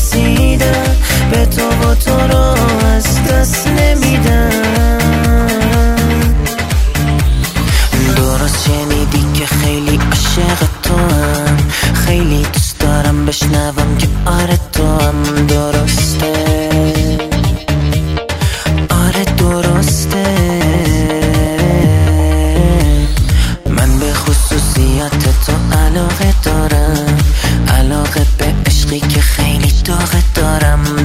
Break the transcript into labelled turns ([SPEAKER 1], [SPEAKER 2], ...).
[SPEAKER 1] رسیدم به تو و تو رو از دست نمیدم. درست شنیدی که خیلی عاشق تو هم، خیلی دوست دارم بشنوم که آره تو هم. درسته آره درسته، من به خصوصیات تو علاقه دارم، علاقه به عشقی که خیلی داغه دارم.